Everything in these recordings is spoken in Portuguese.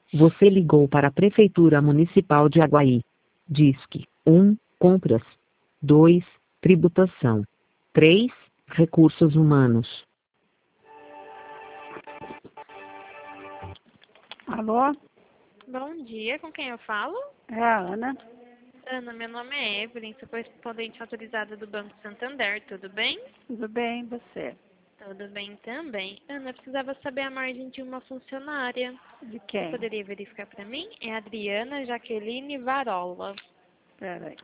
Você ligou para a Prefeitura Municipal de Aguaí. Disque 1. Compras. 2. Tributação. 3. Recursos humanos. Alô? Bom dia, com quem eu falo? É a Ana. Ana, meu nome é Evelyn, sou correspondente autorizada do Banco Santander, tudo bem? Tudo bem, e você? Tudo bem também. Ana, eu precisava saber a margem de uma funcionária. De Você quem? poderia verificar para mim? É Adriana Jaqueline Varola. Peraí.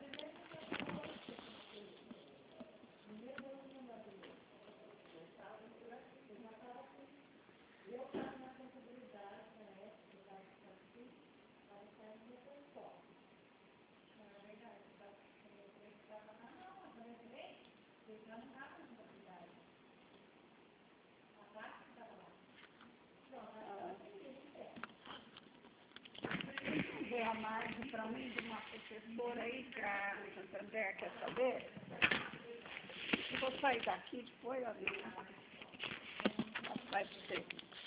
Vê a margem para mim de uma professora aí que a Santander quer saber? Eu vou sair daqui depois, ali. Vai para você.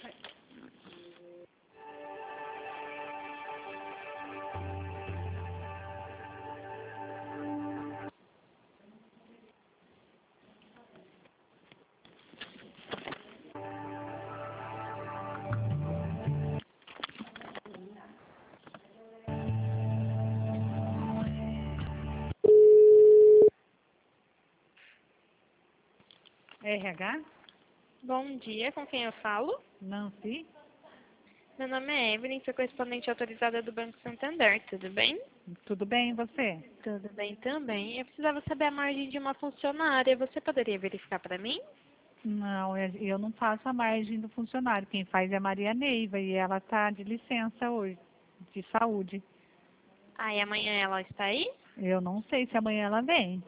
RH? Bom dia, com quem eu falo? Nancy? Meu nome é Evelyn, sou correspondente autorizada do Banco Santander, tudo bem? Tudo bem, e você? Tudo bem também. Eu precisava saber a margem de uma funcionária. Você poderia verificar para mim? Não, eu não faço a margem do funcionário. Quem faz é a Maria Neiva e ela está de licença hoje, de saúde. Ah, e amanhã ela está aí? Eu não sei se amanhã ela vem.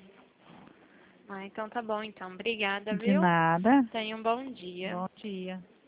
Ah, então tá bom, então. Obrigada, De viu? nada. Tenha um bom dia. Bom dia.